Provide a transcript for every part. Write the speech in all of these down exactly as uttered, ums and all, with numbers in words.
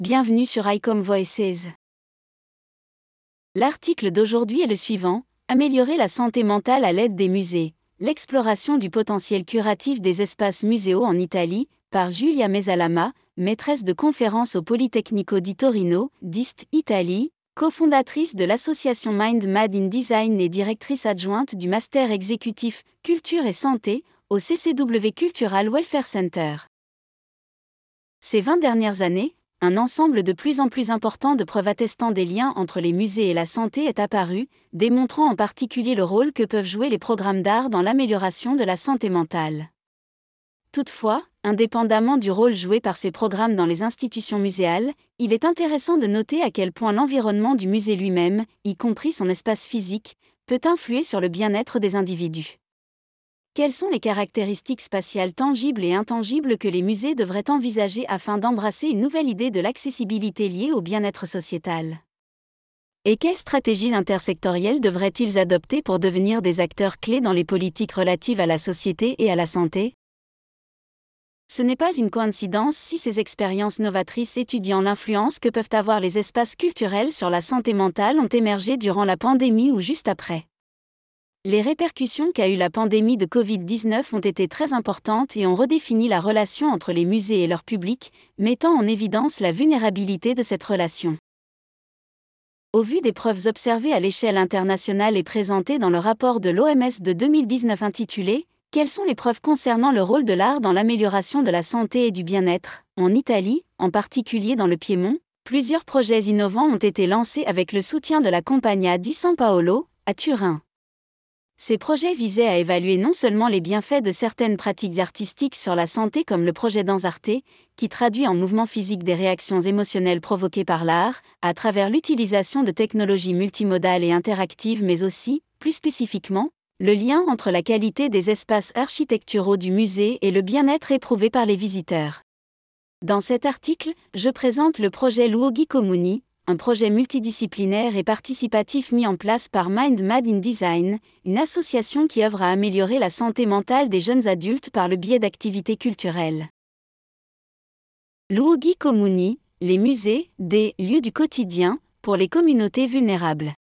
Bienvenue sur iCom Voices. L'article d'aujourd'hui est le suivant: Améliorer la santé mentale à l'aide des musées. L'exploration du potentiel curatif des espaces muséaux en Italie, par Giulia Mesalama, maîtresse de conférences au Politecnico di Torino, D I S T, Italie, cofondatrice de l'association Mind Made in Design et directrice adjointe du Master exécutif Culture et Santé au C C W Cultural Welfare Center. Ces vingt dernières années, un ensemble de plus en plus important de preuves attestant des liens entre les musées et la santé est apparu, démontrant en particulier le rôle que peuvent jouer les programmes d'art dans l'amélioration de la santé mentale. Toutefois, indépendamment du rôle joué par ces programmes dans les institutions muséales, il est intéressant de noter à quel point l'environnement du musée lui-même, y compris son espace physique, peut influer sur le bien-être des individus. Quelles sont les caractéristiques spatiales tangibles et intangibles que les musées devraient envisager afin d'embrasser une nouvelle idée de l'accessibilité liée au bien-être sociétal? Et quelles stratégies intersectorielles devraient-ils adopter pour devenir des acteurs clés dans les politiques relatives à la société et à la santé? Ce n'est pas une coïncidence si ces expériences novatrices étudiant l'influence que peuvent avoir les espaces culturels sur la santé mentale ont émergé durant la pandémie ou juste après. Les répercussions qu'a eu la pandémie de covid dix-neuf ont été très importantes et ont redéfini la relation entre les musées et leur public, mettant en évidence la vulnérabilité de cette relation. Au vu des preuves observées à l'échelle internationale et présentées dans le rapport de l'O M S de deux mille dix-neuf intitulé « Quelles sont les preuves concernant le rôle de l'art dans l'amélioration de la santé et du bien-être ?» En Italie, en particulier dans le Piémont, plusieurs projets innovants ont été lancés avec le soutien de la Compagnia di San Paolo, à Turin. Ces projets visaient à évaluer non seulement les bienfaits de certaines pratiques artistiques sur la santé comme le projet Danzarte, qui traduit en mouvement physique des réactions émotionnelles provoquées par l'art, à travers l'utilisation de technologies multimodales et interactives mais aussi, plus spécifiquement, le lien entre la qualité des espaces architecturaux du musée et le bien-être éprouvé par les visiteurs. Dans cet article, je présente le projet Luoghi Comuni, un projet multidisciplinaire et participatif mis en place par Mind Made in Design, une association qui œuvre à améliorer la santé mentale des jeunes adultes par le biais d'activités culturelles. Luoghi Comuni, les musées, des lieux du quotidien, pour les communautés vulnérables.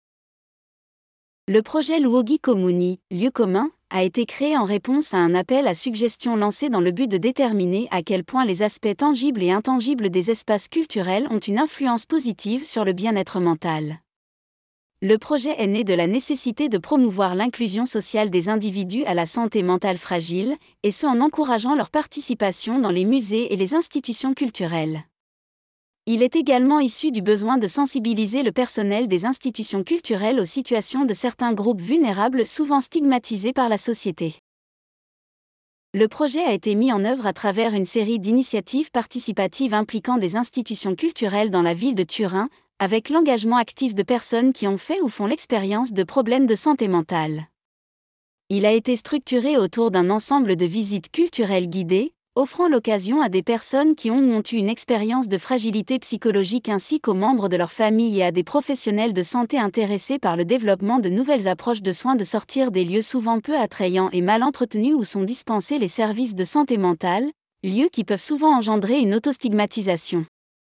Le projet Luoghi Comuni, lieu commun, a été créé en réponse à un appel à suggestions lancé dans le but de déterminer à quel point les aspects tangibles et intangibles des espaces culturels ont une influence positive sur le bien-être mental. Le projet est né de la nécessité de promouvoir l'inclusion sociale des individus à la santé mentale fragile, et ce en encourageant leur participation dans les musées et les institutions culturelles. Il est également issu du besoin de sensibiliser le personnel des institutions culturelles aux situations de certains groupes vulnérables souvent stigmatisés par la société. Le projet a été mis en œuvre à travers une série d'initiatives participatives impliquant des institutions culturelles dans la ville de Turin, avec l'engagement actif de personnes qui ont fait ou font l'expérience de problèmes de santé mentale. Il a été structuré autour d'un ensemble de visites culturelles guidées, offrant l'occasion à des personnes qui ont ou ont eu une expérience de fragilité psychologique ainsi qu'aux membres de leur famille et à des professionnels de santé intéressés par le développement de nouvelles approches de soins de sortir des lieux souvent peu attrayants et mal entretenus où sont dispensés les services de santé mentale, lieux qui peuvent souvent engendrer une autostigmatisation.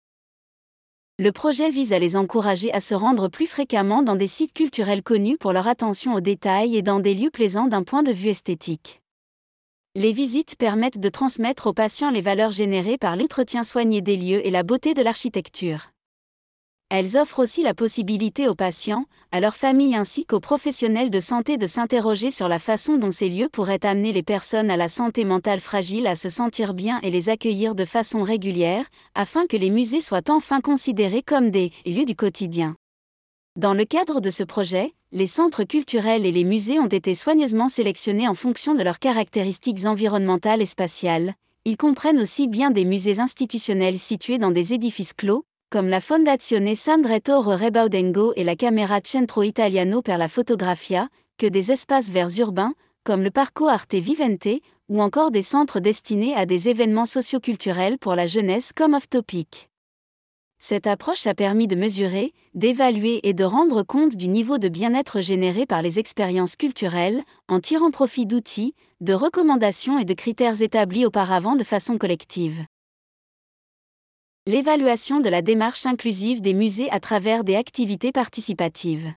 Le projet vise à les encourager à se rendre plus fréquemment dans des sites culturels connus pour leur attention aux détails et dans des lieux plaisants d'un point de vue esthétique. Les visites permettent de transmettre aux patients les valeurs générées par l'entretien soigné des lieux et la beauté de l'architecture. Elles offrent aussi la possibilité aux patients, à leurs familles ainsi qu'aux professionnels de santé de s'interroger sur la façon dont ces lieux pourraient amener les personnes à la santé mentale fragile à se sentir bien et les accueillir de façon régulière, afin que les musées soient enfin considérés comme des lieux du quotidien. Dans le cadre de ce projet, les centres culturels et les musées ont été soigneusement sélectionnés en fonction de leurs caractéristiques environnementales et spatiales. Ils comprennent aussi bien des musées institutionnels situés dans des édifices clos, comme la Fondazione San Rettore Rebaudengo et la Camera Centro Italiano per la Fotografia, que des espaces verts urbains, comme le Parco Arte Vivente, ou encore des centres destinés à des événements socioculturels pour la jeunesse comme Off Topic. Cette approche a permis de mesurer, d'évaluer et de rendre compte du niveau de bien-être généré par les expériences culturelles, en tirant profit d'outils, de recommandations et de critères établis auparavant de façon collective. L'évaluation de la démarche inclusive des musées à travers des activités participatives.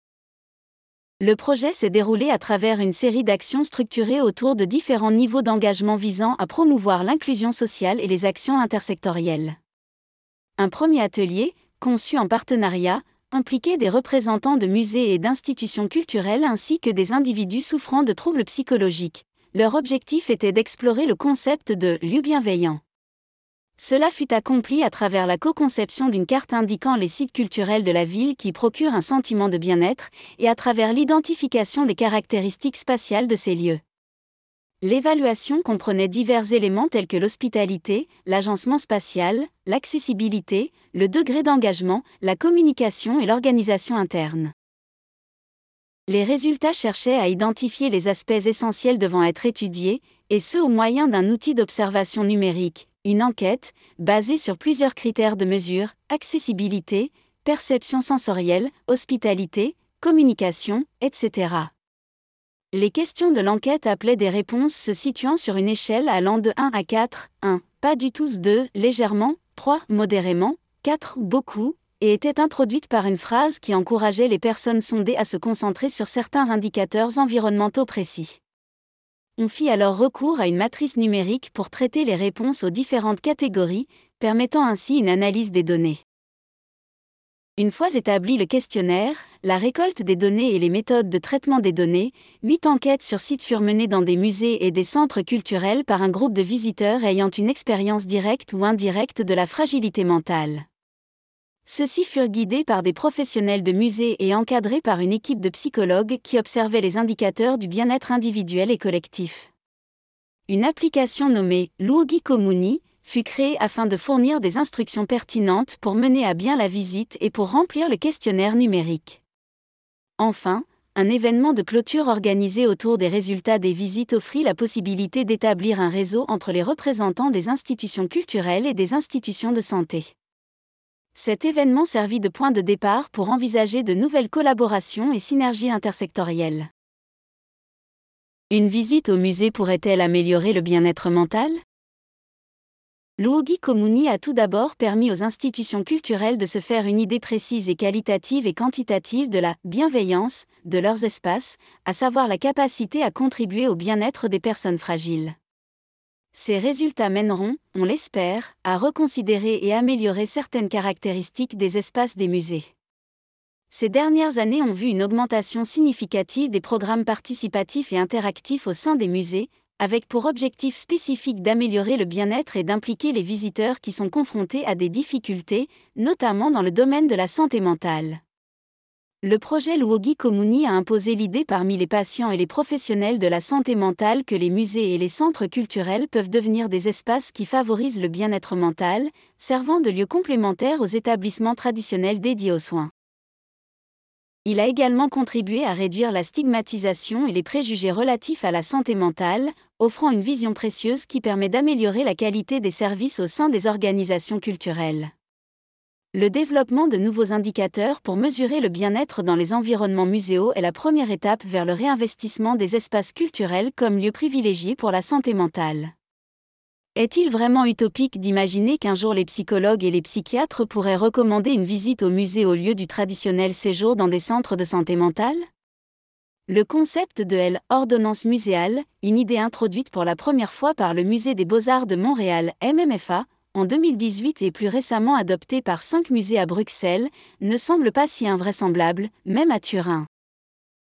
Le projet s'est déroulé à travers une série d'actions structurées autour de différents niveaux d'engagement visant à promouvoir l'inclusion sociale et les actions intersectorielles. Un premier atelier, conçu en partenariat, impliquait des représentants de musées et d'institutions culturelles ainsi que des individus souffrant de troubles psychologiques. Leur objectif était d'explorer le concept de « lieu bienveillant ». Cela fut accompli à travers la co-conception d'une carte indiquant les sites culturels de la ville qui procurent un sentiment de bien-être, et à travers l'identification des caractéristiques spatiales de ces lieux. L'évaluation comprenait divers éléments tels que l'hospitalité, l'agencement spatial, l'accessibilité, le degré d'engagement, la communication et l'organisation interne. Les résultats cherchaient à identifier les aspects essentiels devant être étudiés, et ce au moyen d'un outil d'observation numérique, une enquête, basée sur plusieurs critères de mesure: accessibilité, perception sensorielle, hospitalité, communication, et cetera. Les questions de l'enquête appelaient des réponses se situant sur une échelle allant de un à quatre, un, pas du tout, deux, légèrement, trois, modérément, quatre, beaucoup, et étaient introduites par une phrase qui encourageait les personnes sondées à se concentrer sur certains indicateurs environnementaux précis. On fit alors recours à une matrice numérique pour traiter les réponses aux différentes catégories, permettant ainsi une analyse des données. Une fois établi le questionnaire, la récolte des données et les méthodes de traitement des données, huit enquêtes sur site furent menées dans des musées et des centres culturels par un groupe de visiteurs ayant une expérience directe ou indirecte de la fragilité mentale. Ceux-ci furent guidés par des professionnels de musées et encadrés par une équipe de psychologues qui observaient les indicateurs du bien-être individuel et collectif. Une application nommée Luoghi Comuni fut créée afin de fournir des instructions pertinentes pour mener à bien la visite et pour remplir le questionnaire numérique. Enfin, un événement de clôture organisé autour des résultats des visites offrit la possibilité d'établir un réseau entre les représentants des institutions culturelles et des institutions de santé. Cet événement servit de point de départ pour envisager de nouvelles collaborations et synergies intersectorielles. Une visite au musée pourrait-elle améliorer le bien-être mental ? Luoghi Comuni a tout d'abord permis aux institutions culturelles de se faire une idée précise et qualitative et quantitative de la « bienveillance » de leurs espaces, à savoir la capacité à contribuer au bien-être des personnes fragiles. Ces résultats mèneront, on l'espère, à reconsidérer et améliorer certaines caractéristiques des espaces des musées. Ces dernières années ont vu une augmentation significative des programmes participatifs et interactifs au sein des musées, avec pour objectif spécifique d'améliorer le bien-être et d'impliquer les visiteurs qui sont confrontés à des difficultés, notamment dans le domaine de la santé mentale. Le projet Luoghi Comuni a imposé l'idée parmi les patients et les professionnels de la santé mentale que les musées et les centres culturels peuvent devenir des espaces qui favorisent le bien-être mental, servant de lieux complémentaires aux établissements traditionnels dédiés aux soins. Il a également contribué à réduire la stigmatisation et les préjugés relatifs à la santé mentale, offrant une vision précieuse qui permet d'améliorer la qualité des services au sein des organisations culturelles. Le développement de nouveaux indicateurs pour mesurer le bien-être dans les environnements muséaux est la première étape vers le réinvestissement des espaces culturels comme lieux privilégiés pour la santé mentale. Est-il vraiment utopique d'imaginer qu'un jour les psychologues et les psychiatres pourraient recommander une visite au musée au lieu du traditionnel séjour dans des centres de santé mentale ? Le concept de l'ordonnance muséale, une idée introduite pour la première fois par le Musée des Beaux-Arts de Montréal, M M F A, en deux mille dix-huit et plus récemment adoptée par cinq musées à Bruxelles, ne semble pas si invraisemblable, même à Turin.